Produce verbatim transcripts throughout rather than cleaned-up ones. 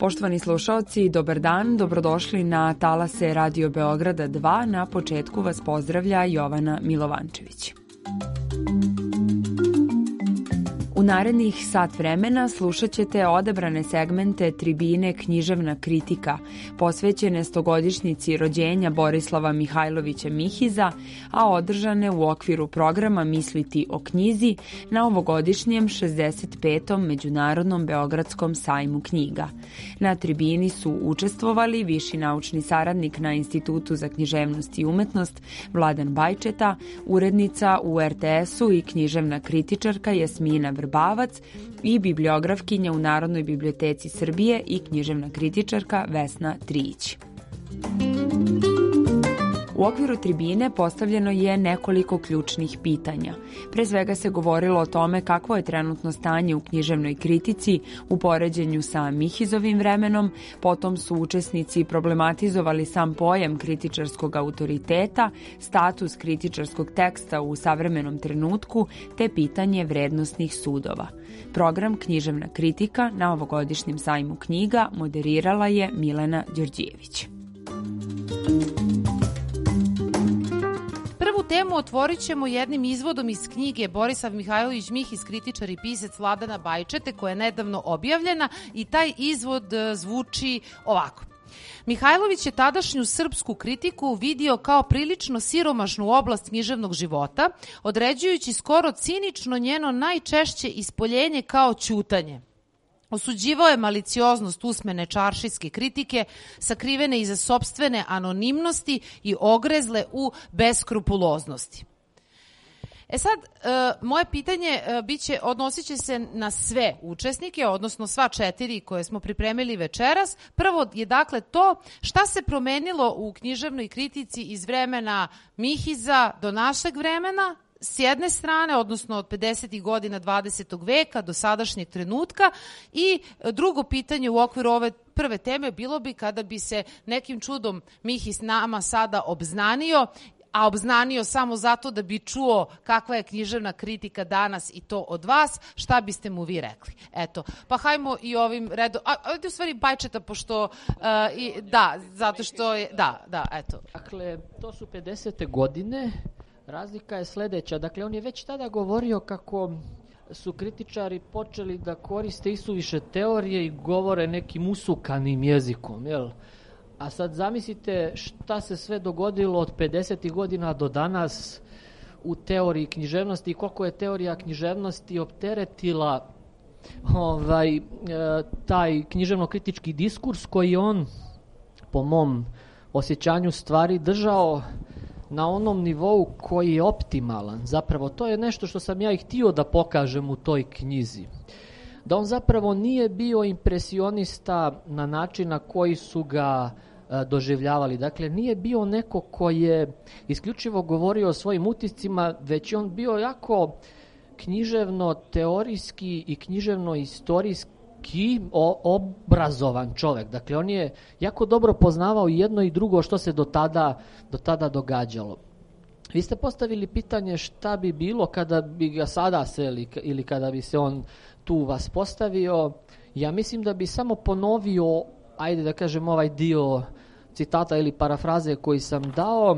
Poštovani slušaoci, dobar dan, dobrodošli na talase Radio Beograda dva. Na početku vas pozdravlja Jovana Milovančević. U narednih sat vremena slušat ćete odabrane segmente tribine Književna kritika, posvećene stogodišnjici rođenja Borislava Mihajlovića Mihiza, a održane u okviru programa Misliti o knjizi na ovogodišnjem šezdeset petom Međunarodnom Beogradskom sajmu knjiga. Na tribini su učestvovali viši naučni saradnik na Institutu za književnost i umetnost Vladan Bajčeta, urednica u er te esu i književna kritičarka Jasmina Vrbavac i bibliografkinja u Narodnoj biblioteci Srbije i književna kritičarka Vesna Trijić. U okviru tribine postavljeno je nekoliko ključnih pitanja. Pre svega se govorilo o tome kakvo je trenutno stanje u književnoj kritici u poređenju sa Mihizovim vremenom, potom su učesnici problematizovali sam pojam kritičarskog autoriteta, status kritičarskog teksta u savremenom trenutku, te pitanje vrednosnih sudova. Program Književna kritika na ovogodišnjem sajmu knjiga moderirala je Milena Đorđijević. Prvu temu otvorit ćemo jednim izvodom iz knjige Borislav Mihajlović Mihiz, kritičar i pisac Vladana Bajčete, koja je nedavno objavljena i taj izvod zvuči ovako. Mihajlović je tadašnju srpsku kritiku vidio kao prilično siromašnu oblast književnog života, određujući skoro cinično njeno najčešće ispoljenje kao ćutanje. Osuđivao je malicioznost usmene čaršijske kritike, sakrivene iza sopstvene anonimnosti i ogrezle u beskrupuloznosti. E sad, e, moje pitanje e, biće, odnosit će se na sve učesnike, odnosno sva četiri koje smo pripremili večeras. Prvo je dakle to šta se promenilo u književnoj kritici iz vremena Mihiza do našeg vremena, s jedne strane, odnosno od pedesetih godina dvadesetog veka do sadašnjeg trenutka, i drugo pitanje u okviru ove prve teme bilo bi kada bi se nekim čudom Mihiz nama sada obznanio, a obznanio samo zato da bi čuo kakva je književna kritika danas i to od vas, šta biste mu vi rekli? Eto, pa hajmo i ovim redom, a ovdje u stvari Bajčeta, pošto, uh, i, da, zato što je, da, da, eto. Dakle, to su pedesete godine. Razlika je sledeća, dakle on je već tada govorio kako su kritičari počeli da koriste isuviše teorije i govore nekim usukanim jezikom, jel? A sad zamislite šta se sve dogodilo od pedesetih godina do danas u teoriji književnosti i koliko je teorija književnosti opteretila ovaj, e, taj književno-kritički diskurs koji on, po mom osjećanju stvari, držao na onom nivou koji je optimalan. Zapravo, to je nešto što sam ja i htio da pokažem u toj knjizi. Da on zapravo nije bio impresionista na način na koji su ga e, doživljavali. Dakle, nije bio neko koji je isključivo govorio o svojim utiscima, već je on bio jako književno-teorijski i književno-istorijski ki obrazovan čovek. Dakle, on je jako dobro poznavao jedno i drugo što se do tada, do tada događalo. Vi ste postavili pitanje šta bi bilo kada bi ga sada seli ili kada bi se on tu vas postavio. Ja mislim da bi samo ponovio, ajde da kažem, ovaj dio citata ili parafraze koji sam dao,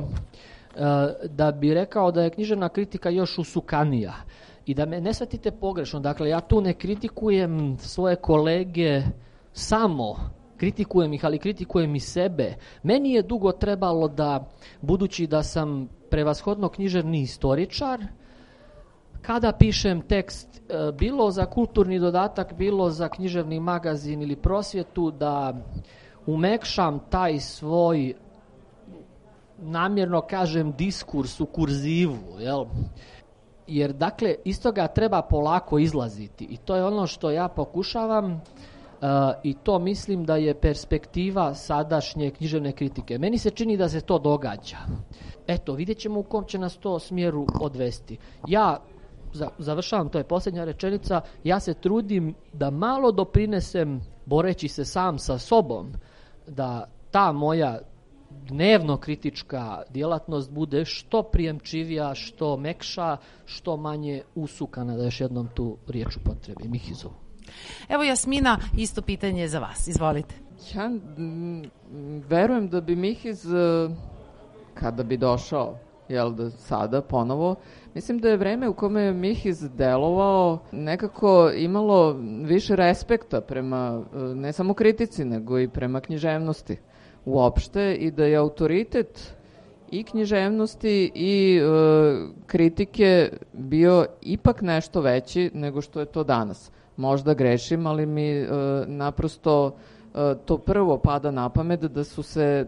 da bi rekao da je književna kritika još usukanija. I da me ne shvatite pogrešno, dakle ja tu ne kritikujem svoje kolege samo, kritikujem ih, ali kritikujem i sebe. Meni je dugo trebalo da, budući da sam prevashodno književni istoričar, kada pišem tekst, bilo za kulturni dodatak, bilo za književni magazin ili prosvjetu, da umekšam taj svoj, namjerno kažem, diskurs u kurzivu, jel? Jer, dakle, iz toga treba polako izlaziti i to je ono što ja pokušavam uh, i to mislim da je perspektiva sadašnje književne kritike. Meni se čini da se to događa. Eto, vidjet ćemo u kom će nas to smjeru odvesti. Ja za, završavam, to je posljednja rečenica, ja se trudim da malo doprinesem, boreći se sam sa sobom, da ta moja dnevno kritička djelatnost bude što prijemčivija, što mekša, što manje usukana, da još jednom tu riječ upotrebi Mihizovu. Evo Jasmina, isto pitanje za vas. Izvolite. Ja m, verujem da bi Mihiz, kada bi došao, jel da sada ponovo, mislim da je vreme u kome je Mihiz delovao nekako imalo više respekta prema ne samo kritici, nego i prema književnosti uopšte i da je autoritet i književnosti i e, kritike bio ipak nešto veći nego što je to danas. Možda grešim, ali mi e, naprosto e, to prvo pada na pamet da su se e,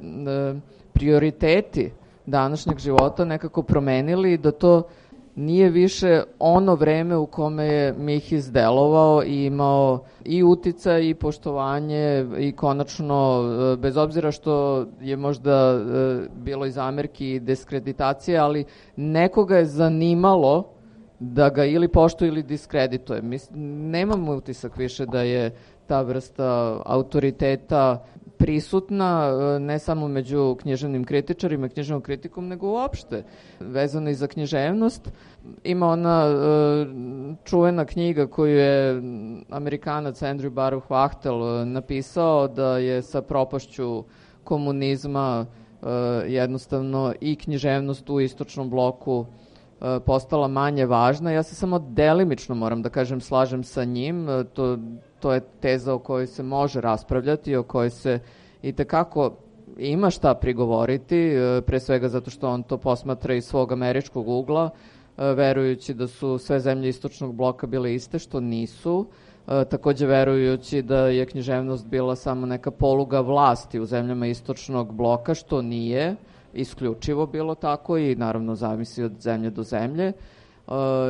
prioriteti današnjeg života nekako promenili i da to nije više ono vreme u kome je Mihiz delovao i imao i uticaj i poštovanje i konačno, bez obzira što je možda bilo i zamerki i diskreditacije, ali nekoga je zanimalo da ga ili poštuje ili diskredituje. Nemam utisak više da je ta vrsta autoriteta prisutna, ne samo među književnim kritičarima i književnom kritikom, nego uopšte vezano i za književnost. Ima ona uh, čuvena knjiga koju je Amerikanac Andrew Baruch Wachtel uh, napisao, da je sa propašću komunizma uh, jednostavno i književnost u istočnom bloku uh, postala manje važna. Ja se samo delimično, moram da kažem, slažem sa njim. Uh, to To je teza o kojoj se može raspravljati, o kojoj se i tekako ima šta prigovoriti, pre svega zato što on to posmatra iz svog američkog ugla, verujući da su sve zemlje istočnog bloka bile iste, što nisu. Takođe verujući da je književnost bila samo neka poluga vlasti u zemljama istočnog bloka, što nije isključivo bilo tako i naravno zavisi od zemlje do zemlje. Uh,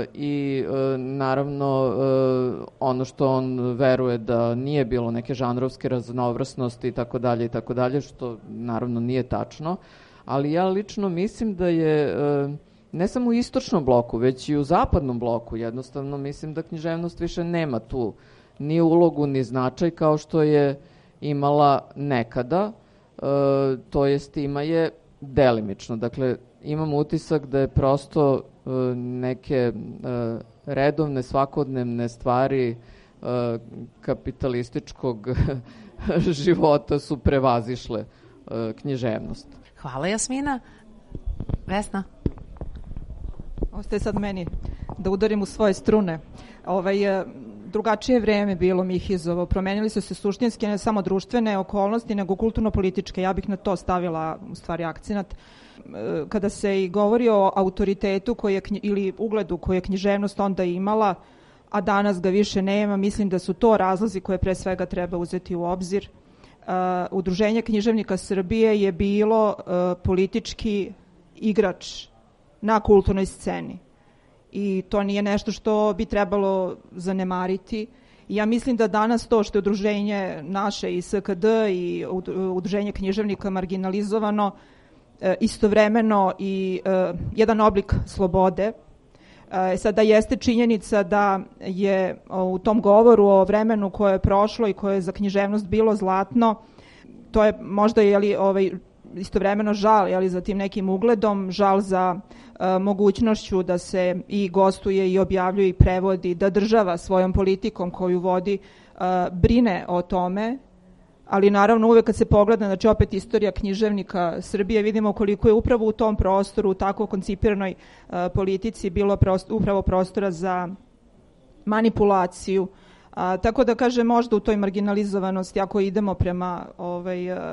i uh, naravno uh, ono što on veruje da nije bilo neke žanrovske raznovrsnosti i tako dalje i tako dalje, što naravno nije tačno, ali ja lično mislim da je uh, ne samo u istočnom bloku, već i u zapadnom bloku jednostavno mislim da književnost više nema tu ni ulogu ni značaj kao što je imala nekada, uh, to jest ima je delimično. Dakle, imam utisak da je prosto neke uh, redovne, svakodnevne stvari uh, kapitalističkog života su prevazišle uh, književnost. Hvala Jasmina. Vesna? Ostaje sad meni da udarim u svoje strune. Ovaj, drugačije vreme bilo Mihizovo. Promenili su se suštinski ne samo društvene okolnosti, nego kulturno-političke. Ja bih na to stavila u stvari akcenat. Kada se i govori o autoritetu koje, ili ugledu koje je književnost onda imala, a danas ga više nema, mislim da su to razlozi koje pre svega treba uzeti u obzir. Uh, Udruženje književnika Srbije je bilo uh, politički igrač na kulturnoj sceni i to nije nešto što bi trebalo zanemariti. Ja mislim da danas to što je udruženje naše i S K D i udruženje književnika marginalizovano, istovremeno i uh, jedan oblik slobode. Uh, sada jeste činjenica da je u tom govoru o vremenu koje je prošlo i koje je za književnost bilo zlatno, to je možda jeli, ovaj, istovremeno žal jeli, za tim nekim ugledom, žal za uh, mogućnošću da se i gostuje i objavljuje i prevodi, da država svojom politikom koju vodi uh, brine o tome. Ali naravno uvek kad se pogleda, znači opet istorija književnika Srbije, vidimo koliko je upravo u tom prostoru, u tako koncipiranoj uh, politici bilo prost, upravo prostora za manipulaciju. A, tako da kažem, možda u toj marginalizovanosti, ako idemo prema ovaj, uh,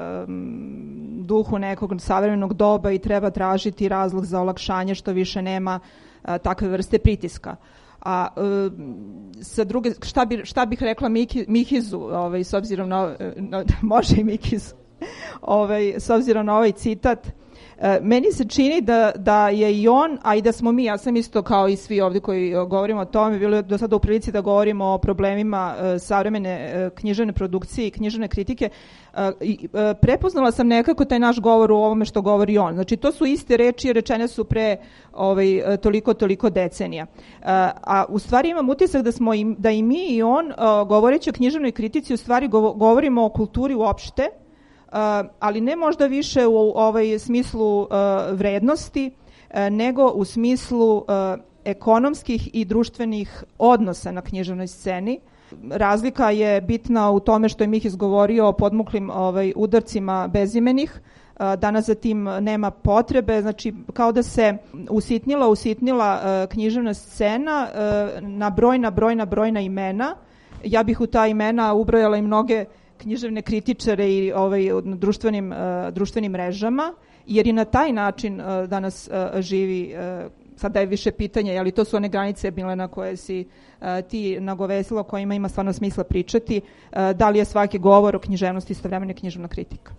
duhu nekog savremenog doba i treba tražiti razlog za olakšanje što više nema uh, takve vrste pritiska. A uh, sa druge, šta, bi, šta bih rekla Miki, Mihizu, ovaj, s obzirom na, na može i Mihizu, ovaj, s obzirom na ovaj citat, uh, meni se čini da, da je i on, a i da smo mi, ja sam isto kao i svi ovdje koji govorimo o tome, bilo do sada u prilici da govorimo o problemima uh, savremene uh, književne produkcije i književne kritike, uh, i, uh, prepoznala sam nekako taj naš govor u ovome što govori on. Znači, to su iste reči, rečene su pre ovaj, toliko, toliko decenija. Uh, a u stvari imam utisak da, smo im, da i mi i on, uh, govoreći o književnoj kritici, u stvari govorimo o kulturi uopšte, Uh, ali ne možda više u ovaj smislu uh, vrednosti, uh, nego u smislu uh, ekonomskih i društvenih odnosa na književnoj sceni. Razlika je bitna u tome što je Mihiz govorio o podmuklim ovaj, udarcima bezimenih. Danas za tim nema potrebe, znači kao da se usitnila, usitnila uh, književna scena uh, na brojna, brojna, brojna imena. Ja bih u ta imena ubrojala i mnoge književne kritičare i ovaj, na društvenim, uh, društvenim mrežama, jer i na taj način uh, danas uh, živi, uh, sada je više pitanje, ali to su one granice, Milena, koje si uh, ti nagovesila, o kojima ima stvarno smisla pričati, uh, da li je svaki govor o književnosti istovremeno književna kritika.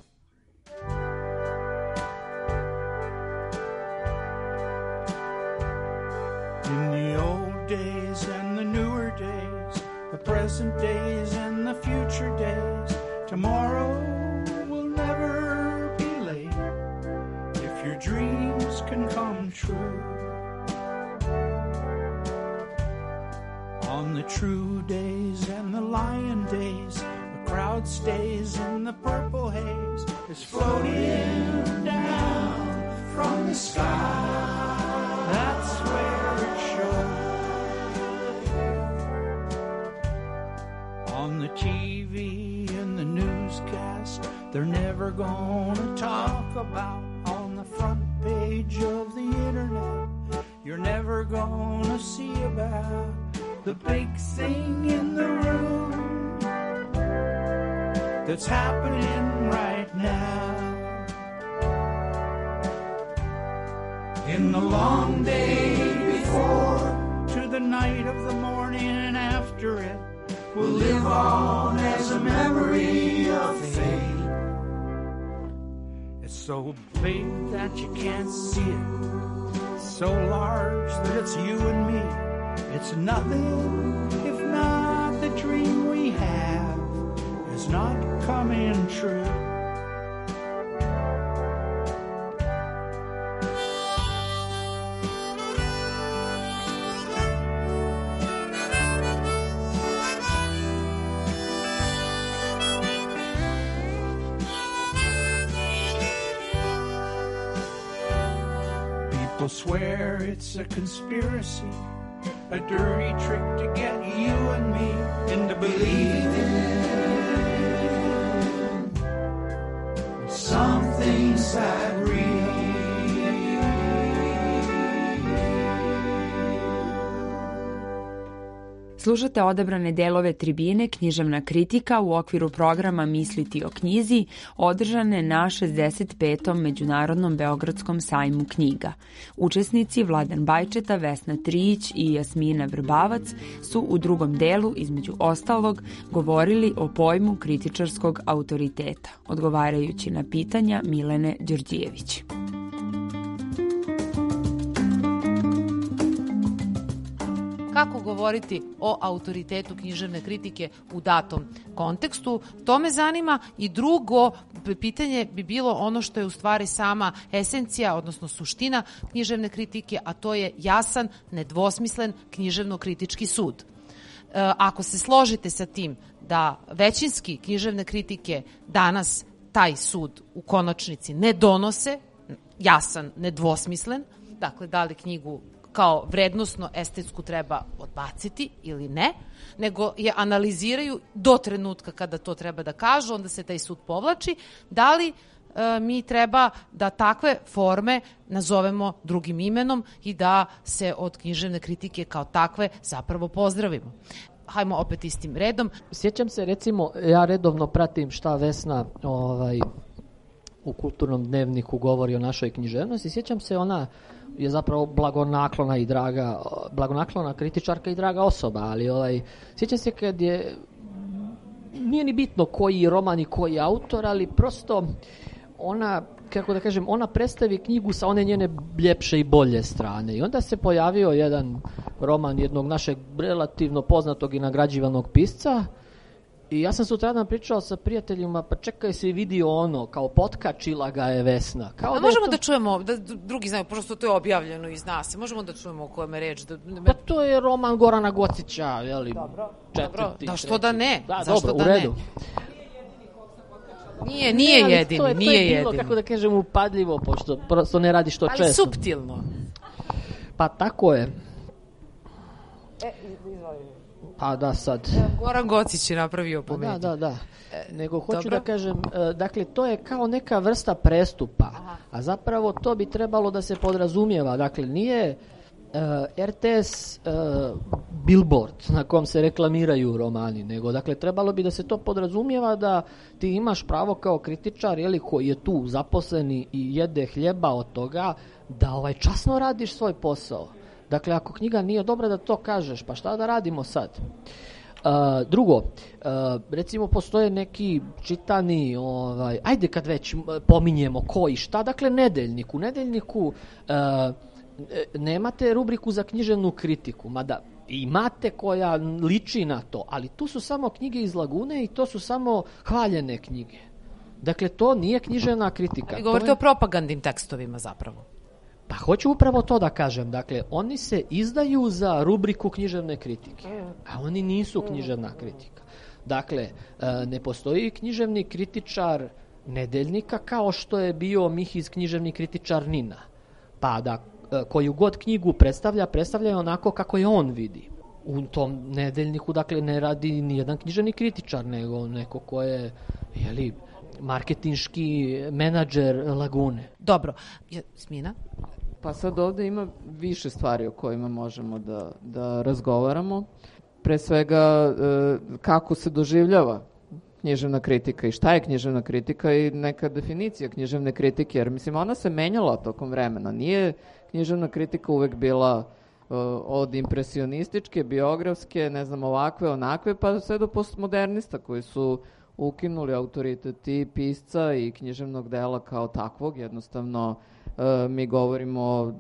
In the old days and the newer days, the present days and the future days, tomorrow will never be late if your dreams can come true. On the true days and the lion days, the crowd stays in the purple haze, is floating down from the sky. That's where it shows. On the T V and the newscast, they're never gonna talk about. On the front page of the internet, you're never gonna see about the big thing in the room that's happening right now. In the long day before, to the night of the morning after it, will live on as a memory of fate. It's so big that you can't see it, so large that it's you and me. It's nothing if not the dream we have is not coming true. People swear it's a conspiracy, a dirty trick to get you and me into believing something sad real. Slušate odabrane delove tribine Književna kritika u okviru programa Misliti o knjizi, održane na šezdeset petom Međunarodnom Beogradskom sajmu knjiga. Učesnici Vladan Bajčeta, Vesna Trijić i Jasmina Vrbavac su u drugom delu, između ostalog, govorili o pojmu kritičarskog autoriteta, odgovarajući na pitanja Milene Đorđijević. Kako govoriti o autoritetu književne kritike u datom kontekstu? To me zanima. I drugo pitanje bi bilo ono što je u stvari sama esencija, odnosno suština književne kritike, a to je jasan, nedvosmislen književno-kritički sud. E, ako se složite sa tim da većinski književne kritike danas taj sud u konačnici ne donose, jasan, nedvosmislen, dakle da li knjigu kao vrednosno estetsku treba odbaciti ili ne, nego je analiziraju do trenutka kada to treba da kažu, onda se taj sud povlači. Da li e, mi treba da takve forme nazovemo drugim imenom i da se od književne kritike kao takve zapravo pozdravimo? Hajmo opet istim redom. Sjećam se, recimo, ja redovno pratim šta Vesna ovaj, u Kulturnom dnevniku govori o našoj književnosti. Sjećam se, ona je zapravo blagonaklona i draga, blagonaklona kritičarka i draga osoba, ali ovaj, sjećam se kad je, nije ni bitno koji roman i koji autor, ali prosto ona, kako da kažem, ona predstavi knjigu sa one njene ljepše i bolje strane. I onda se pojavio jedan roman jednog našeg relativno poznatog i nagrađivanog pisca. I ja sam sutradan pričao sa prijateljima, pa čekaj se i vidio ono, kao potkačila ga je Vesna. Kao A da možemo to... da čujemo, da drugi znaju, prosto to je objavljeno i zna se, možemo da čujemo o kojem je reč. Da... Pa to je roman Gorana Gocića, jeli? Dobro, četvrti, dobro, da što treći. da ne? Da, zašto dobro, da u redu. Ne? Nije, nije ne, jedini, to je, nije to je bilo, jedini. kako da kažem, upadljivo, pošto prosto ne radi što ali često. suptilno. Pa tako je. E, izvoli. Pa da, sad. Goran Gocić je napravio po Da, da, da. Nego hoću dobro. da kažem, e, dakle, to je kao neka vrsta prestupa, a zapravo to bi trebalo da se podrazumijeva. Dakle, nije e, er te es e, billboard na kom se reklamiraju romani, nego, dakle, trebalo bi da se to podrazumijeva da ti imaš pravo kao kritičar, jeli, koji je tu zaposleni i jede hljeba od toga, da ovaj časno radiš svoj posao. Dakle, ako knjiga nije dobra, da to kažeš, pa šta da radimo sad? Uh, drugo, uh, recimo postoje neki čitani, ovaj, ajde kad već pominjemo ko i šta, dakle nedeljnik. U nedeljniku uh, nemate rubriku za književnu kritiku, mada imate koja liči na to, ali tu su samo knjige iz Lagune i to su samo hvaljene knjige. Dakle, to nije književna kritika. Ali govorite je... o propagandnim tekstovima zapravo. Pa hoću upravo to da kažem. Dakle, oni se izdaju za rubriku književne kritike, a oni nisu književna kritika. Dakle, ne postoji književni kritičar nedeljnika kao što je bio Mihiz književni kritičar Nina. Pa da koju god knjigu predstavlja, predstavlja je onako kako je on vidi. U tom nedeljniku, dakle, ne radi nijedan književni kritičar, nego neko ko je, jeli, marketinški menadžer Lagune. Dobro. Smina? Pa sad ovde ima više stvari o kojima možemo da, da razgovaramo. Pre svega, kako se doživljava književna kritika i šta je književna kritika i neka definicija književne kritike, jer mislim ona se menjala tokom vremena. Nije književna kritika uvek bila uh, od impresionističke, biografske, ne znam, ovakve, onakve, pa sve do postmodernista koji su ukinuli autoritet i pisca i književnog dela kao takvog. Jednostavno, uh, mi govorimo uh,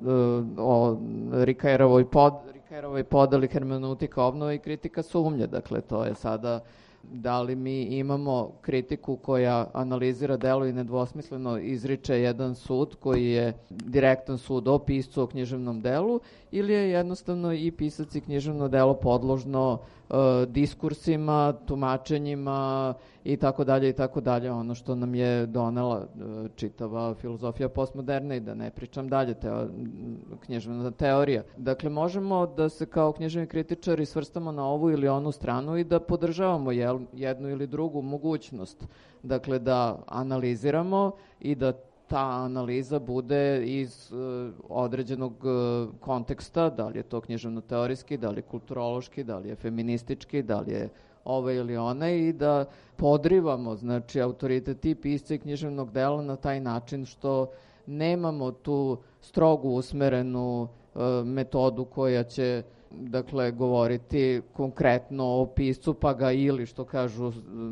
o Rikajerovoj pod, Rikajerovoj podeli hermeneutika obnova i kritika sumnje. Dakle, to je sada da li mi imamo kritiku koja analizira delo i nedvosmisleno izriče jedan sud koji je direktan sud o piscu o književnom delu, ili je jednostavno i pisac i književno delo podložno uh, diskursima, tumačenjima i tako dalje i tako dalje, ono što nam je donela uh, čitava filozofija postmoderne i da ne pričam dalje, teo, književna teorija. Dakle, možemo da se kao književni kritičari svrstamo na ovu ili onu stranu i da podržavamo jel, jednu ili drugu mogućnost. Dakle, da analiziramo i da ta analiza bude iz uh, određenog uh, konteksta, da li je to književno-teorijski, da li je kulturološki, da li je feministički, da li je ovaj ili onaj, i da podrivamo, znači, autoritet i pisca i književnog dela na taj način što nemamo tu strogu usmerenu uh, metodu koja će, dakle, govoriti konkretno o piscu, pa ga ili, što kažu,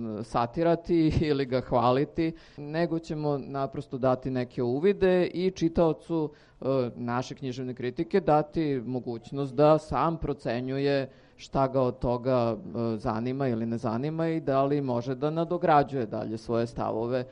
satirati ili ga hvaliti, nego ćemo naprosto dati neke uvide i čitaocu e, naše književne kritike dati mogućnost da sam procenjuje šta ga od toga e, zanima ili ne zanima i da li može da nadograđuje dalje svoje stavove,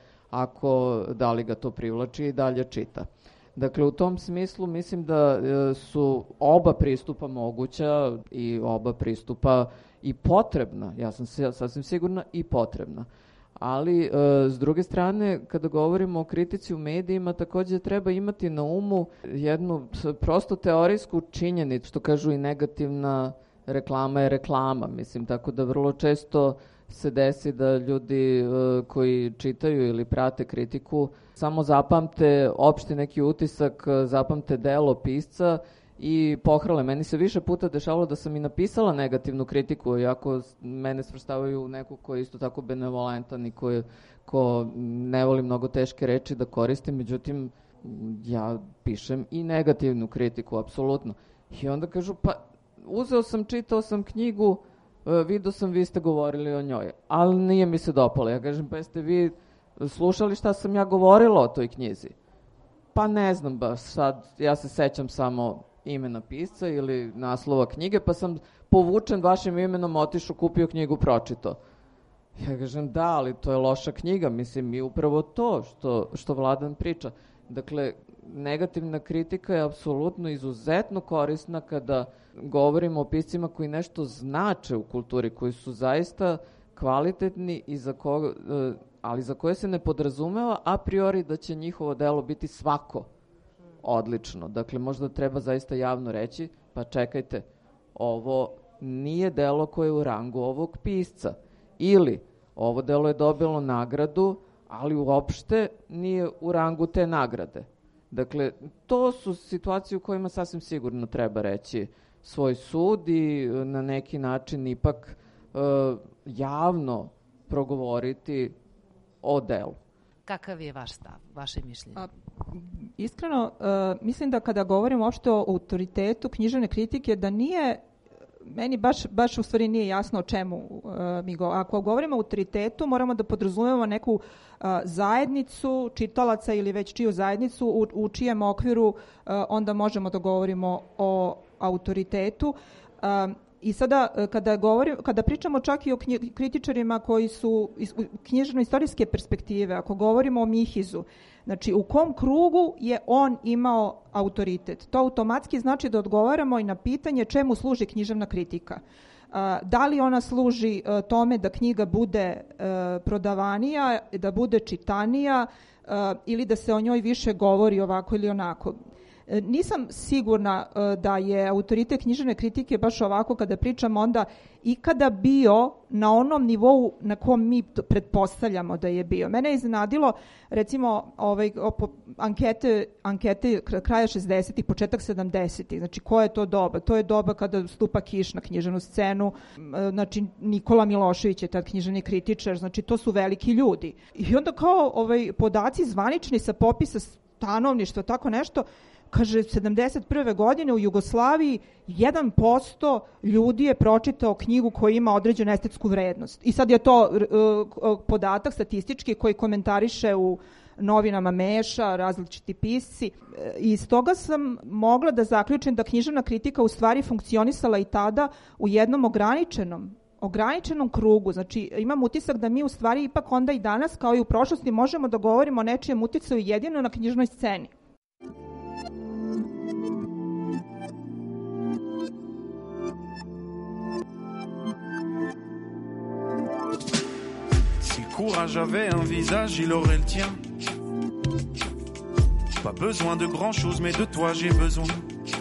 ako da li ga to privlači i dalje čita. Dakle, u tom smislu mislim da su oba pristupa moguća i oba pristupa i potrebna, ja sam sasvim sigurna, i potrebna. Ali, s druge strane, kada govorimo o kritici u medijima, takođe treba imati na umu jednu prosto teorijsku činjenicu, što kažu i negativna reklama je reklama, mislim, tako da vrlo često se desi da ljudi uh, koji čitaju ili prate kritiku samo zapamte opšti neki utisak, zapamte delo pisca i pohrale. Meni se više puta dešavalo da sam i napisala negativnu kritiku, iako mene svrstavaju u neku ko je isto tako benevolentan i ko, je, ko ne voli mnogo teške reči da koristim, međutim ja pišem i negativnu kritiku, apsolutno. I onda kažu, pa uzeo sam, čitao sam knjigu, vidio sam, vi ste govorili o njoj, ali nije mi se dopalo. Ja kažem, pa jeste vi slušali šta sam ja govorila o toj knjizi? Pa ne znam baš, sad ja se sećam samo imena pisca ili naslova knjige, pa sam povučen vašim imenom otišao, kupio knjigu, pročitao. Ja kažem, da, ali to je loša knjiga, mislim, i upravo to što, što Vladan priča. Dakle, negativna kritika je apsolutno izuzetno korisna kada govorimo o piscima koji nešto znače u kulturi, koji su zaista kvalitetni i za ko, ali za koje se ne podrazumeva a priori da će njihovo delo biti svako odlično. Dakle, možda treba zaista javno reći, pa čekajte, ovo nije delo koje je u rangu ovog pisca. Ili ovo delo je dobilo nagradu, ali uopšte nije u rangu te nagrade. Dakle, to su situacije u kojima sasvim sigurno treba reći svoj sud i na neki način ipak uh, javno progovoriti o delu. Kakav je vaš stav, vaše mišljenje? A, iskreno, uh, mislim da kada govorimo uopšte o autoritetu književne kritike, da nije, meni baš, baš u stvari nije jasno o čemu uh, mi govorimo. Ako govorimo o autoritetu, moramo da podrazumemo neku uh, zajednicu čitalaca ili već čiju zajednicu u, u čijem okviru uh, onda možemo da govorimo o autoritetu. Uh, I sada kada govorim, kada pričamo čak i o knji, kritičarima koji su iz književno-istorijske perspektive, ako govorimo o Mihizu, znači u kom krugu je on imao autoritet? To automatski znači da odgovaramo i na pitanje čemu služi književna kritika. Da li ona služi tome da knjiga bude prodavanija, da bude čitanija ili da se o njoj više govori ovako ili onako? Nisam sigurna da je autoritet književne kritike baš ovako kada pričamo onda ikada bio na onom nivou na kom mi pretpostavljamo da je bio. Mene je iznenadilo recimo ovaj, ankete, ankete kraja šezdesetih, početak sedamdesetih. Znači koje je to doba? To je doba kada stupa Kiš na književnu scenu. Znači Nikola Milošević je tad književni kritičar. Znači to su veliki ljudi. I onda kao ovaj, podaci zvanični sa popisa stanovništva, tako nešto, kaže, sedamdeset prve godine u Jugoslaviji jedan posto ljudi je pročitao knjigu koja ima određenu estetsku vrednost. I sad je to uh, podatak statistički koji komentariše u novinama Meša, različiti pisci. I iz toga sam mogla da zaključim da književna kritika u stvari funkcionisala i tada u jednom ograničenom ograničenom krugu. Znači, imam utisak da mi u stvari ipak onda i danas, kao i u prošlosti, možemo da govorimo o nečijem uticaju jedino na knjižnoj sceni. Courage avait un visage, il aurait le tien. Pas besoin de grand chose, mais de toi j'ai besoin.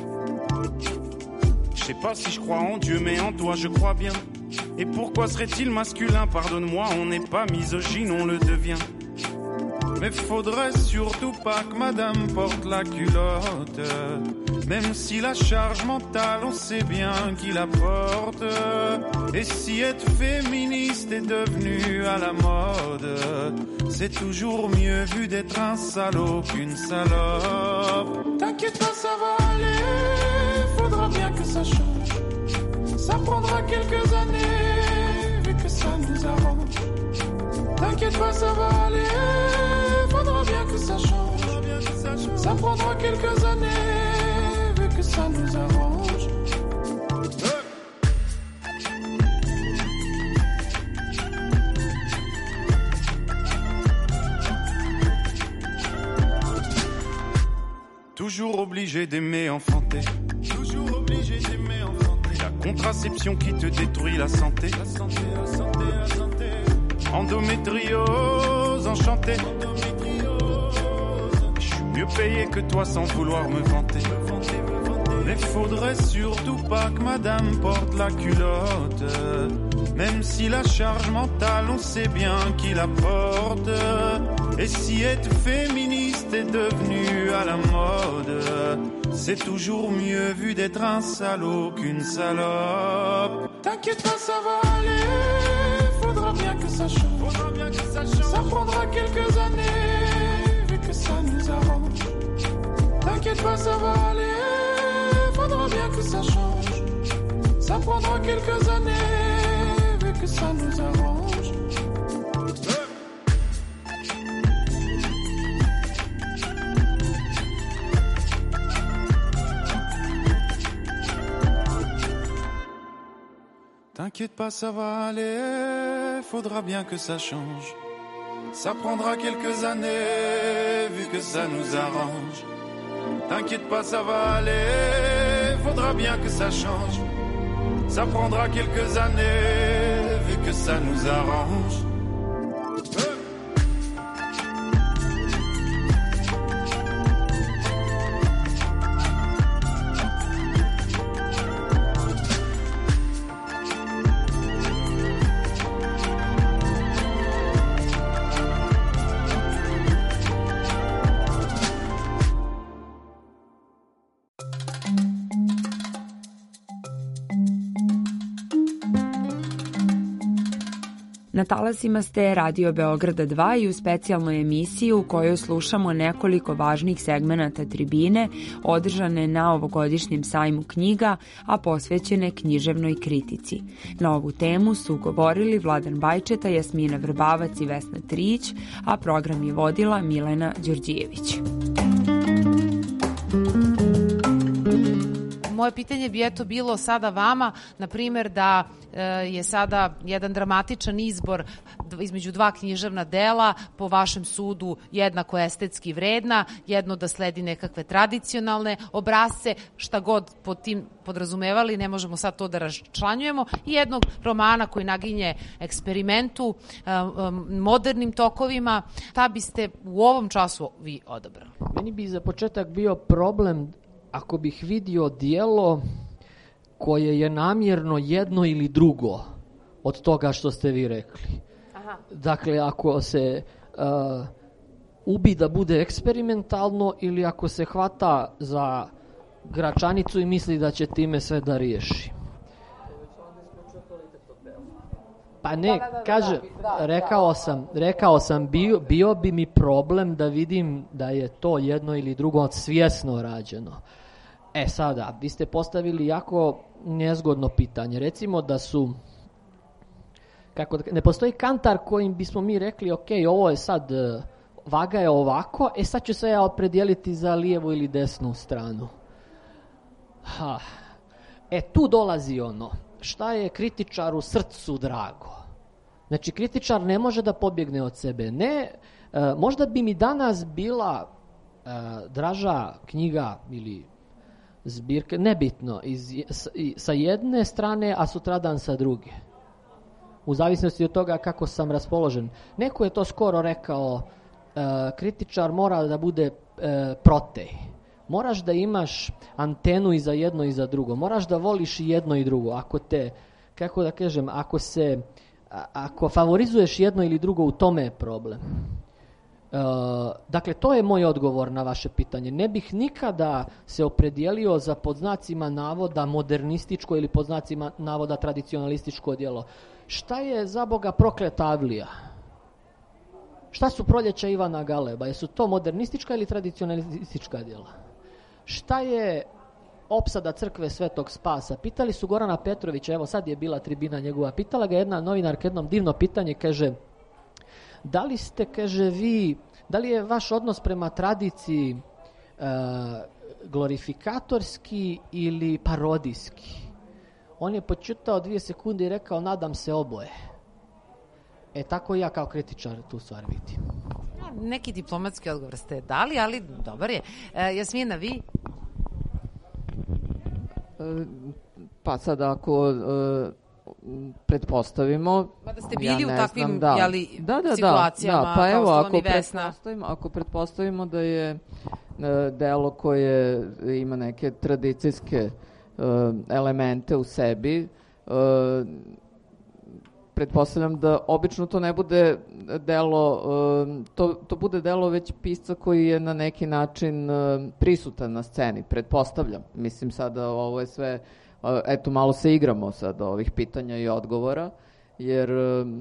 Je sais pas si je crois en Dieu, mais en toi je crois bien. Et pourquoi serait-il masculin? Pardonne-moi, on n'est pas misogyne, on le devient. Mais faudrait surtout pas que madame porte la culotte. Même si la charge mentale, on sait bien qui la porte. Et si être féministe est devenu à la mode, c'est toujours mieux vu d'être un salaud qu'une salope. T'inquiète pas, ça va aller, faudra bien que ça change. Ça prendra quelques années, vu que ça nous arrange. T'inquiète pas, ça va aller, faudra bien que ça change. Ça prendra quelques années, vu que ça nous arrange. Toujours obligé d'aimer enfanter. Toujours obligé d'aimer enfanter. La contraception qui te détruit la santé. La santé, la santé, la santé. Endométriose enchantée. Je suis mieux payé que toi sans vouloir me vanter. Mais faudrait surtout pas que madame porte la culotte. Même si la charge mentale, on sait bien qui la porte. Et si être féministe est devenu à la mode, c'est toujours mieux vu d'être un salaud qu'une salope. T'inquiète pas, ça va aller, faudra bien que ça change. Faudra bien que ça change. Ça prendra quelques années, vu que ça nous arrange. T'inquiète pas, ça va aller, faudra bien que ça change. Ça prendra quelques années, vu que ça nous arrange. T'inquiète pas, ça va aller, faudra bien que ça change. Ça prendra quelques années, vu que ça nous arrange. T'inquiète pas, ça va aller, faudra bien que ça change. Ça prendra quelques années, vu que ça nous arrange. Na talasima ste Radio Beograda dva i u specijalnoj emisiji u kojoj slušamo nekoliko važnih segmenata tribine održane na ovogodišnjem sajmu knjiga, a posvećene književnoj kritici. Na ovu temu su govorili Vladan Bajčeta, Jasmina Vrbavac i Vesna Trić, a program je vodila Milena Đorđijević. Moje pitanje bi eto bilo sada vama, na primjer da e, je sada jedan dramatičan izbor između dva književna dela, po vašem sudu jednako estetski vredna, jedno da sledi nekakve tradicionalne obrazce, šta god pod tim podrazumevali, ne možemo sad to da raščlanjujemo, i jednog romana koji naginje eksperimentu, e, e, modernim tokovima. Šta biste u ovom času vi odabrali? Meni bi za početak bio problem ako bih vidio dijelo koje je namjerno jedno ili drugo od toga što ste vi rekli. Aha. Dakle, ako se uh, ubi da bude eksperimentalno ili ako se hvata za gračanicu i misli da će time sve da riješi. Pa ne, da, da, da, kaže, da, da, rekao sam, rekao sam bio, bio bi mi problem da vidim da je to jedno ili drugo svjesno rađeno. E sada, vi ste postavili jako nezgodno pitanje. Recimo da su, kako da, ne postoji kantar kojim bismo mi rekli, ok, ovo je sad, vaga je ovako, e sad ću se ja opredijeliti za lijevu ili desnu stranu. Ha. E tu dolazi ono, šta je kritičaru srcu drago? Znači, kritičar ne može da pobjegne od sebe. Ne, e, možda bi mi danas bila e, draža knjiga ili zbirke, nebitno, iz, s, i, sa jedne strane, a sutradan sa druge. U zavisnosti od toga kako sam raspoložen. Neko je to skoro rekao, e, kritičar mora da bude e, protej. Moraš da imaš antenu i za jedno i za drugo. Moraš da voliš i jedno i drugo. Ako te, kako da kažem, ako se, a, ako favorizuješ jedno ili drugo, u tome je problem. Uh, dakle, to je moj odgovor na vaše pitanje. Ne bih nikada se opredijelio za pod znacima navoda modernističko ili pod znacima navoda tradicionalističko djelo. Šta je za Boga prokleta Avlija? Šta su Proljeća Ivana Galeba? Jesu to modernistička ili tradicionalistička djela? Šta je Opsada crkve Svetog Spasa? Pitali su Gorana Petrovića, evo sad je bila tribina njegova, pitala ga jedna novinarka jednom divno pitanje, kaže, da li ste, kaže, vi, da li je vaš odnos prema tradiciji e, glorifikatorski ili parodijski? On je počutao dvije sekunde i rekao, nadam se oboje. E tako i ja kao kritičar tu stvar vidim. Neki diplomatski odgovor ste dali, ali dobar je. E, Jasmina, vi? E, pa sad ako e, pretpostavimo, pa da ste bili ja u takvim znam, da. jeli, da, da, situacijama, da, da. Pa kao evo, što vam ako i Vesna. Pretpostavimo, ako pretpostavimo da je e, delo koje ima neke tradicijske e, elemente u sebi, e, pretpostavljam da obično to ne bude delo, to, to bude delo već pisca koji je na neki način prisutan na sceni, pretpostavljam. Mislim sada ovo je sve, eto malo se igramo sad ovih pitanja i odgovora, jer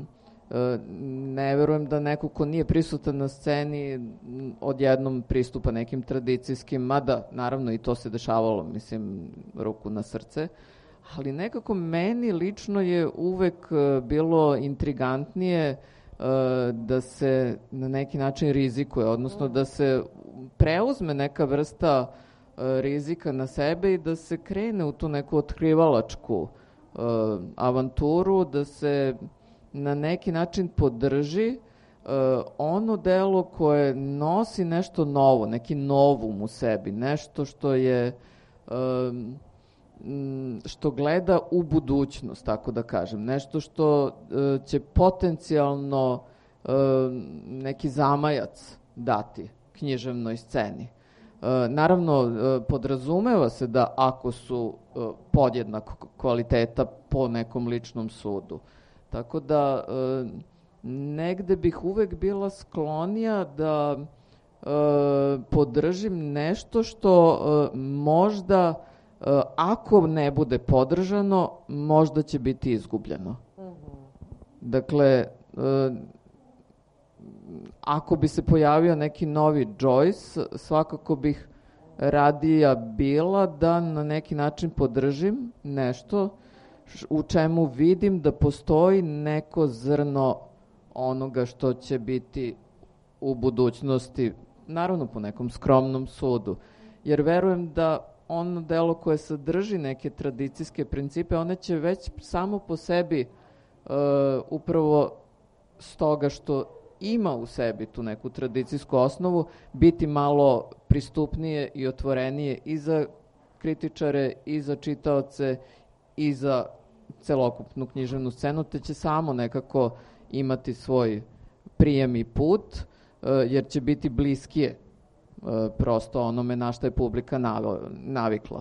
ne verujem da neko ko nije prisutan na sceni odjednom pristupa nekim tradicijskim, mada naravno i to se dešavalo, mislim, ruku na srce, ali nekako meni lično je uvek bilo intrigantnije uh, da se na neki način rizikuje, odnosno da se preuzme neka vrsta uh, rizika na sebe i da se krene u tu neku otkrivalačku uh, avanturu, da se na neki način podrži uh, ono delo koje nosi nešto novo, neki novum u sebi, nešto što je uh, što gleda u budućnost, tako da kažem. Nešto što uh, će potencijalno uh, neki zamajac dati književnoj sceni. Uh, naravno, uh, podrazumeva se da ako su uh, podjednak kvaliteta po nekom ličnom sudu. Tako da uh, negde bih uvek bila sklonija da uh, podržim nešto što uh, možda Uh, ako ne bude podržano, možda će biti izgubljeno. Uh-huh. Dakle, e, ako bi se pojavio neki novi Joyce, svakako bih radija bila da na neki način podržim nešto u čemu vidim da postoji neko zrno onoga što će biti u budućnosti, naravno po nekom skromnom sudu. Jer verujem da ono delo koje sadrži neke tradicijske principe, one će već samo po sebi uh, upravo stoga što ima u sebi tu neku tradicijsku osnovu, biti malo pristupnije i otvorenije i za kritičare, i za čitaoce, i za celokupnu književnu scenu, te će samo nekako imati svoj prijem i put, jer će biti bliskije prosto onome na što je publika navikla.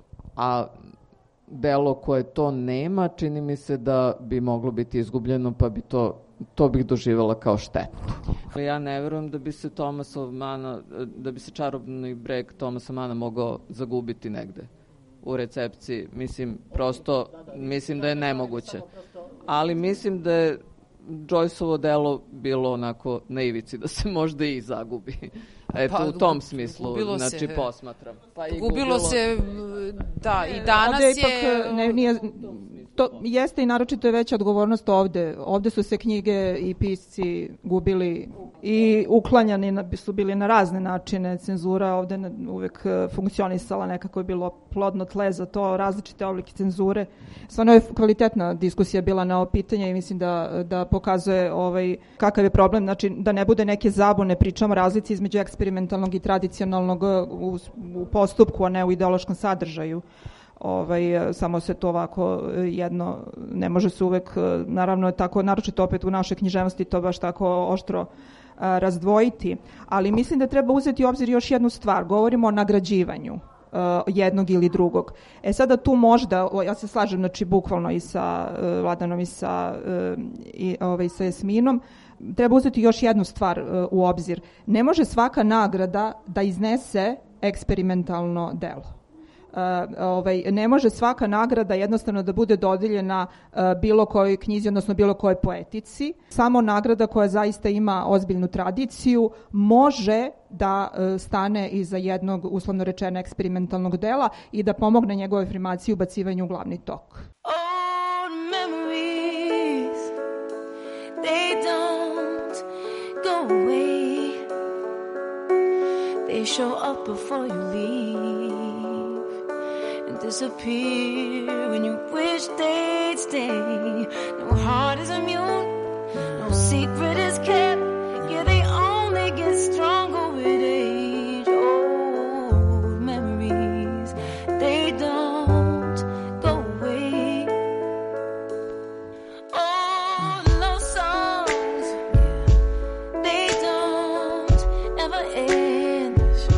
A delo koje to nema, čini mi se da bi moglo biti izgubljeno, pa bi to, to bih doživjela kao štetu. Ja ne verujem da bi se Tomasa Mana, da bi se čarobni breg Tomasa Mana mogao zagubiti negde u recepciji. Mislim, prosto, mislim da je nemoguće. Ali mislim da je Joyceovo delo bilo onako na ivici da se možda i zagubi. Eto, pa, u tom smislu, znači, se, posmatram. Pa i gubilo se, da, i danas je... Ipak, ne, nije, to jeste i naročito je veća odgovornost ovde. Ovde su se knjige i pisci gubili i uklanjani su bili na razne načine. Cenzura ovde uvek funkcionisala, nekako je bilo plodno tle za to, različite oblike cenzure. Stvarno je kvalitetna diskusija bila na ovo pitanje i mislim da, da pokazuje ovaj, kakav je problem. Znači, da ne bude neke zabune, pričamo o razlici između eksperimentalnog i tradicionalnog u, u postupku, a ne u ideološkom sadržaju. Ovaj, samo se to ovako jedno, ne može se uvek, naravno je tako, naročito opet u našoj književnosti to baš tako oštro a, razdvojiti, ali mislim da treba uzeti u obzir još jednu stvar, govorimo o nagrađivanju a, jednog ili drugog. E sada tu možda, ja se slažem, znači bukvalno i sa uh, Vladanom i sa, uh, i, ovaj, sa Jasminom, treba uzeti još jednu stvar uh, u obzir. Ne može svaka nagrada da iznese eksperimentalno delo. Uh, ovaj, ne može svaka nagrada jednostavno da bude dodijeljena uh, bilo kojoj knjizi, odnosno bilo kojoj poetici. Samo nagrada koja zaista ima ozbiljnu tradiciju može da uh, stane iza jednog, uslovno rečeno, eksperimentalnog dela i da pomogne njegovoj afirmaciji u bacivanju u glavni tok. Old memories, they don't go away. They show up before you leave and disappear when you wish they'd stay. No heart is immune, no secret is kept. Yeah, they only get stronger with age. Old memories, they don't go away. Old love songs, they don't ever end.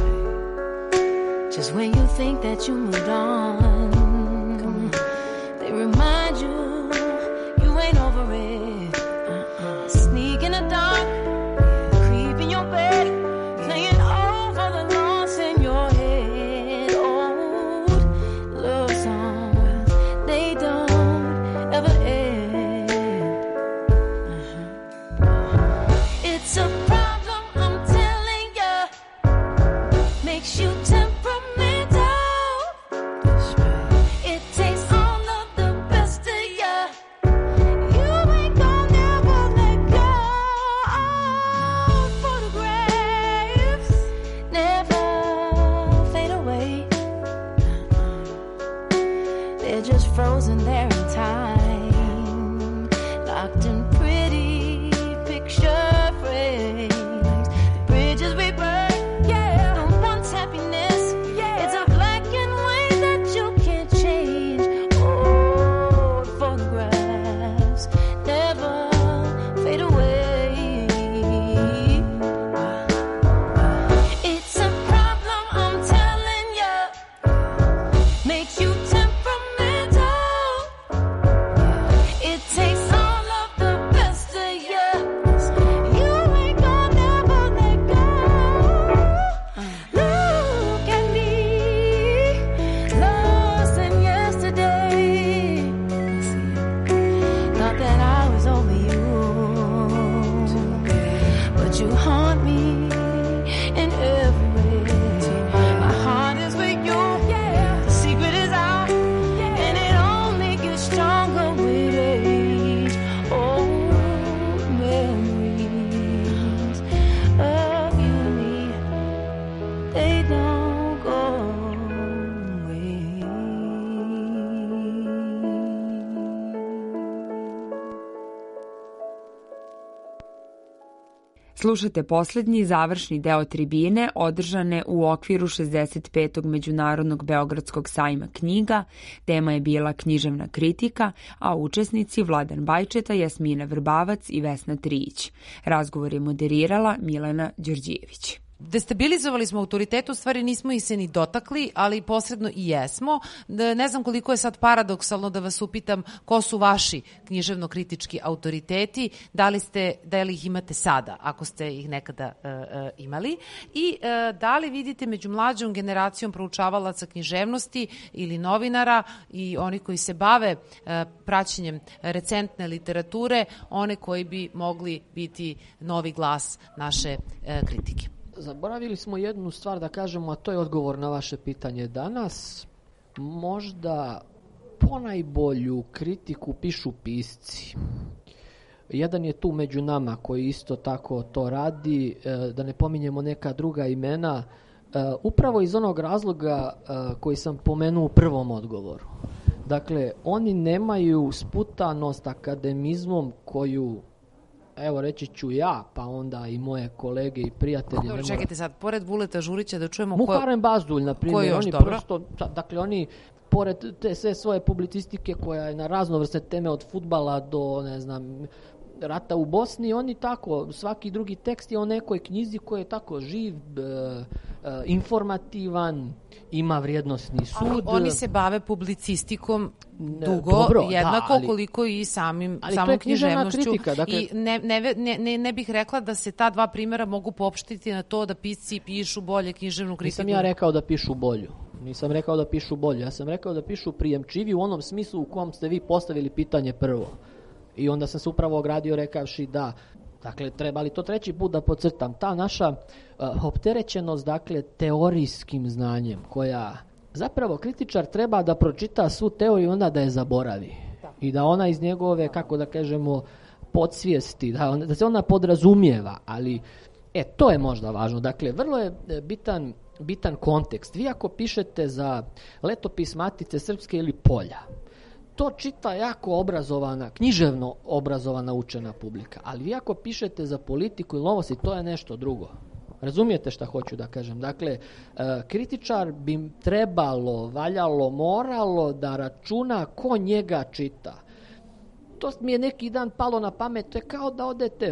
Just when you think that you moved on, they remind you you ain't over it. Uh-uh. Sneak in the dark, creep in your bed, playing over the loss in your head. Old love songs, they don't ever end. Uh-huh. It's a problem, I'm telling you, makes you temperamental. It takes all of the best of you. You ain't gonna never let go. Photographs never fade away. They're just frozen there in time, locked in pretty picture frames. The bridges we burn, yeah, the once happiness, yeah, it's a black and white that you can't change. Old photographs never fade away. It's a problem, I'm telling you, makes you temperamental. It takes all of the best Slušate poslednji završni deo tribine održane u okviru šezdeset petog Međunarodnog Beogradskog sajma knjiga. Tema je bila književna kritika, a učesnici Vladan Bajčeta, Jasmina Vrbavac i Vesna Trijić. Razgovor je moderirala Milena Đorđijević. Destabilizovali smo autoritet, u stvari nismo ih se ni dotakli, ali posredno i jesmo. Ne znam koliko je sad paradoksalno da vas upitam ko su vaši književno-kritički autoriteti, da li, ste, da li ih imate sada, ako ste ih nekada uh, uh, imali, i uh, da li vidite među mlađom generacijom proučavalaca književnosti ili novinara i oni koji se bave uh, praćenjem recentne literature, one koji bi mogli biti novi glas naše uh, kritike. Zaboravili smo jednu stvar da kažemo, a to je odgovor na vaše pitanje danas. Možda ponajbolju kritiku pišu pisci. Jedan je tu među nama koji isto tako to radi, da ne pominjemo neka druga imena, upravo iz onog razloga koji sam pomenuo u prvom odgovoru. Dakle, oni nemaju sputanost akademizmom koju, evo reći ću ja, pa onda i moje kolege i prijatelji. Dobro, čekajte sad, pored Vuleta Žurića da čujemo... Muharrem Bazdulj, na primjer. Ko još, oni dobro? Prosto, dakle, oni, pored te sve svoje publicistike koja je na raznovrsne teme od fudbala do, ne znam, rata u Bosni, oni tako, svaki drugi tekst je o nekoj knjizi koji je tako živ, e, e, informativan, ima vrijednosni sud. Ali oni se bave publicistikom dugo, Dobro, jednako da, ali, koliko i samim, ali samom književnošću. književnošću. Dakle, I ne, ne, ne, ne bih rekla da se ta dva primjera mogu poopštiti na to da pisci pišu bolje književnu kritiku. Nisam ja rekao da pišu bolju. Nisam rekao da pišu bolje. Ja sam rekao da pišu prijemčivi u onom smislu u kom ste vi postavili pitanje prvo. I onda sam se upravo ogradio rekavši da, dakle, treba li to treći put da podcrtam, ta naša uh, opterećenost, dakle, teorijskim znanjem, koja zapravo kritičar treba da pročita svu teoriju, onda da je zaboravi. Da. I da ona iz njegove, kako da kažemo, podsvijesti, da, on, da se ona podrazumijeva, ali, e, to je možda važno. Dakle, vrlo je bitan, bitan kontekst. Vi ako pišete za letopis Matice Srpske ili Polja, to čita jako obrazovana, književno obrazovana učena publika. Ali vi ako pišete za politiku i novosti, to je nešto drugo. Razumijete šta hoću da kažem? Dakle, kritičar bi trebalo, valjalo, moralo da računa ko njega čita. To mi je neki dan palo na pamet, to je kao da odete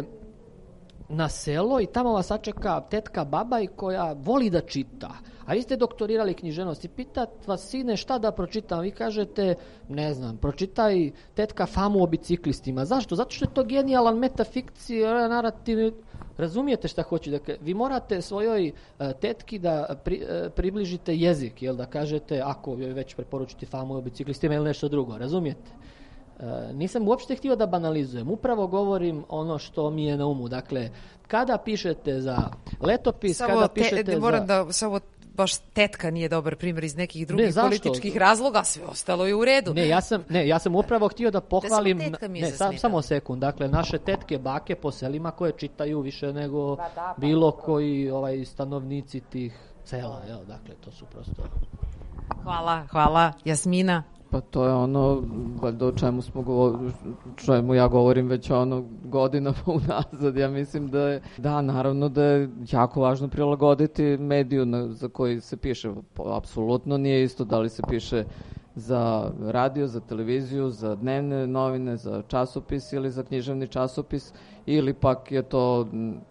na selo i tamo vas sačeka tetka baba i koja voli da čita. A vi ste doktorirali književnost i pitat vas, sine, šta da pročitam? Vi kažete, ne znam, pročitaj tetka Famu o biciklistima. Zašto? Zato što je to genijalan metafikcija, narativ. Razumijete šta hoću da kažem? Vi morate svojoj uh, tetki da pri, uh, približite jezik, jel, da kažete, ako joj već preporučite Famu o biciklistima ili nešto drugo. Razumijete? Uh, nisam uopšte htio da banalizujem, upravo govorim ono što mi je na umu. Dakle, kada pišete za letopis, samo kada te, pišete moram za... da, samo baš tetka nije dobar primjer iz nekih drugih ne, političkih razloga, sve ostalo je u redu. Ne, ja sam, ne, ja sam upravo htio da pohvalim... Da, samo ne, sam, samo sekund, dakle, naše tetke, bake po selima koje čitaju više nego pa da, pa bilo koji ovaj, stanovnici tih sela, jel, dakle, to su prosto... Hvala, hvala. Jasmina? Pa to je ono, valjda o čemu smo govorili, čemu ja govorim već ono godinama unazad. Ja mislim da je, da, naravno da je jako važno prilagoditi mediju na, za koji se piše. Apsolutno nije isto da li se piše za radio, za televiziju, za dnevne novine, za časopis ili za književni časopis, ili pak je to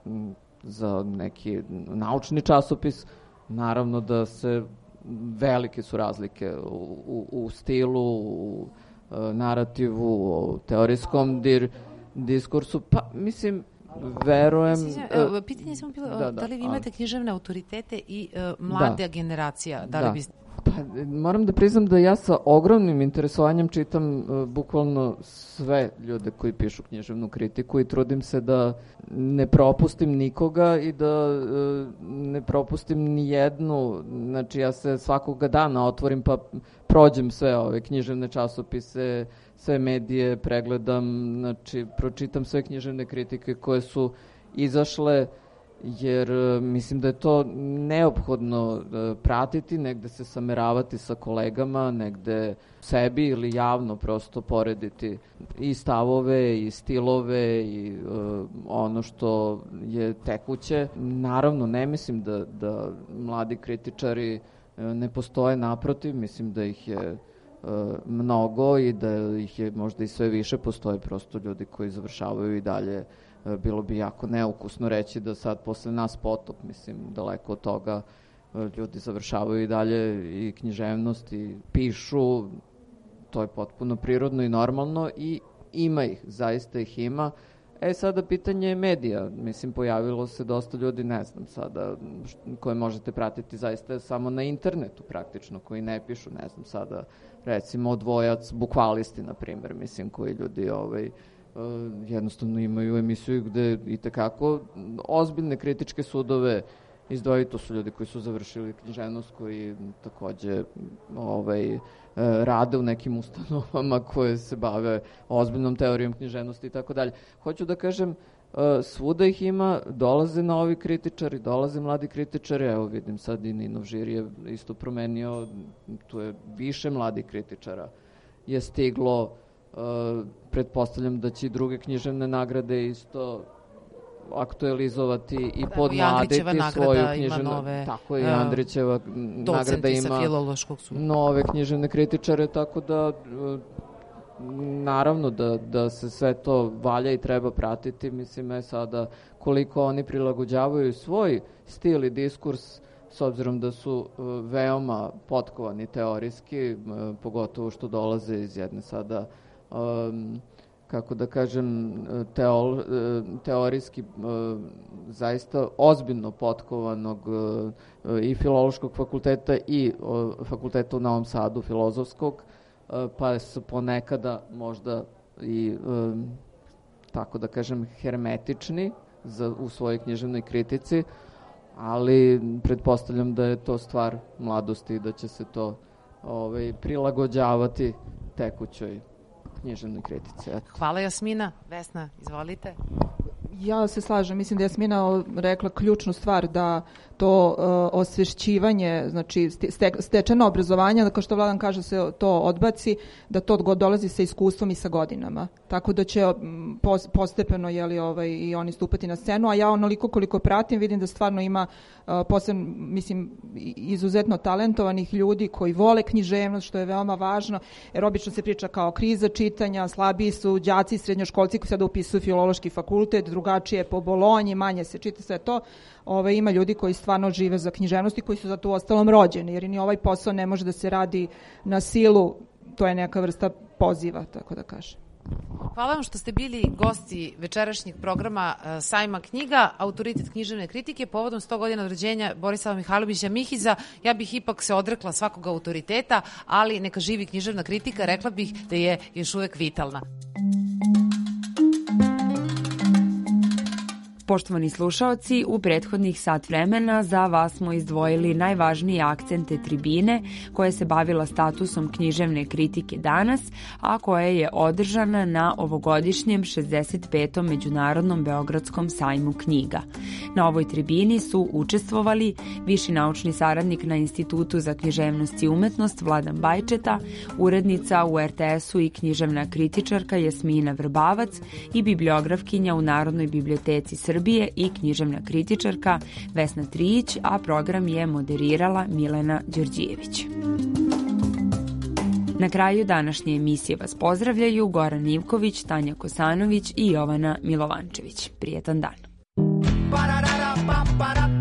za neki naučni časopis. Naravno da se velike su razlike u, u, u stilu, u uh, narativu, u teorijskom dir, diskursu. Pa, mislim, verujem... Uh, pitanje je samo bilo, da, da, da li vi imate književne autoritete i uh, mlada da. generacija? Da li da. bi... Pa, moram da priznam da ja sa ogromnim interesovanjem čitam uh, bukvalno sve ljude koji pišu književnu kritiku i trudim se da ne propustim nikoga i da uh, ne propustim ni jednu. Znači ja se svakoga dana otvorim pa prođem sve ove književne časopise, sve medije, pregledam, znači pročitam sve književne kritike koje su izašle jer mislim da je to neophodno pratiti, negde se sameravati sa kolegama, negde sebi ili javno prosto porediti i stavove i stilove i uh, ono što je tekuće. Naravno, ne mislim da, da mladi kritičari uh, ne postoje, naprotiv, mislim da ih je uh, mnogo i da ih je možda i sve više, postoje prosto ljudi koji završavaju i dalje. Uh, bilo bi jako neukusno reći da sad posle nas potop, mislim, daleko od toga, uh, ljudi završavaju i dalje i književnost i pišu. To je potpuno prirodno i normalno i ima ih, zaista ih ima. E, sada pitanje je medija. Mislim, pojavilo se dosta ljudi, ne znam sada, koje možete pratiti zaista samo na internetu praktično, koji ne pišu, ne znam sada, recimo dvojac bukvalisti, na primjer, mislim, koji ljudi ovaj, jednostavno imaju emisiju gde i tekako ozbiljne kritičke sudove izdvojaju. To su ljudi koji su završili književnost, koji takođe ovaj, rade u nekim ustanovama koje se bave ozbiljnom teorijom književnosti i tako dalje. Hoću da kažem, svuda ih ima, dolaze novi kritičari, dolaze mladi kritičari, evo vidim sad i Ninov žir je isto promenio, tu je više mladih kritičara je stiglo, pretpostavljam da će i druge književne nagrade isto aktualizovati i podmladiti svoju književnu. Nove, tako je, Andrićeva nagrada ima nove književne kritičare, tako da naravno da, da se sve to valja i treba pratiti. Mislim je sada koliko oni prilagođavaju svoj stil i diskurs, s obzirom da su veoma potkovani teorijski, pogotovo što dolaze iz jedne sada um, kako da kažem, teol, teorijski zaista ozbiljno potkovanog i filološkog fakulteta i fakulteta u Novom Sadu, filozofskog, pa su ponekada možda i, tako da kažem, hermetični za, u svojoj književnoj kritici, ali pretpostavljam da je to stvar mladosti i da će se to ovaj, prilagođavati tekućoj književnoj kritici. Eto. Hvala, Jasmina. Vesna, izvolite. Ja se slažem, mislim da je Jasmina rekla ključnu stvar, da to uh, osvešćivanje, znači ste, stečeno obrazovanje, da kao što Vladan kaže se to odbaci, da to dolazi sa iskustvom i sa godinama. Tako da će um, pos, postepeno jeli, ovaj, i oni stupati na scenu, a ja onoliko koliko pratim vidim da stvarno ima uh, posebno, mislim, izuzetno talentovanih ljudi koji vole književnost, što je veoma važno, jer obično se priča kao kriza čitanja, slabiji su đaci, srednjoškolci koji sada upisuju filološki fakultet, drugačije po Bolonji, manje se čita sve to. Ove, ima ljudi koji stvarno žive za književnost i koji su za to ostalom rođeni, jer ni ovaj posao ne može da se radi na silu, to je neka vrsta poziva, tako da kažem. Hvala vam što ste bili gosti večerašnjeg programa uh, Sajma knjiga, autoritet književne kritike, povodom sto godina od rođenja Borislava Mihajlovića Mihiza. Ja bih ipak se odrekla svakog autoriteta, ali neka živi književna kritika, rekla bih da je još uvek vitalna. Poštovani slušaoci, u prethodnih sat vremena za vas smo izdvojili najvažnije akcente tribine koja se bavila statusom književne kritike danas, a koja je održana na ovogodišnjem šezdeset petom Međunarodnom Beogradskom sajmu knjiga. Na ovoj tribini su učestvovali viši naučni saradnik na Institutu za književnost i umetnost Vladan Bajčeta, urednica u er te esu i književna kritičarka Jasmina Vrbavac i bibliografkinja u Narodnoj biblioteci Srbije Srbije i književna kritičarka Vesna Trijić, a program je moderirala Milena Đorđijević. Na kraju današnje emisije vas pozdravljaju Goran Ivković, Tanja Kosanović i Jovana Milovančević. Prijetan dan.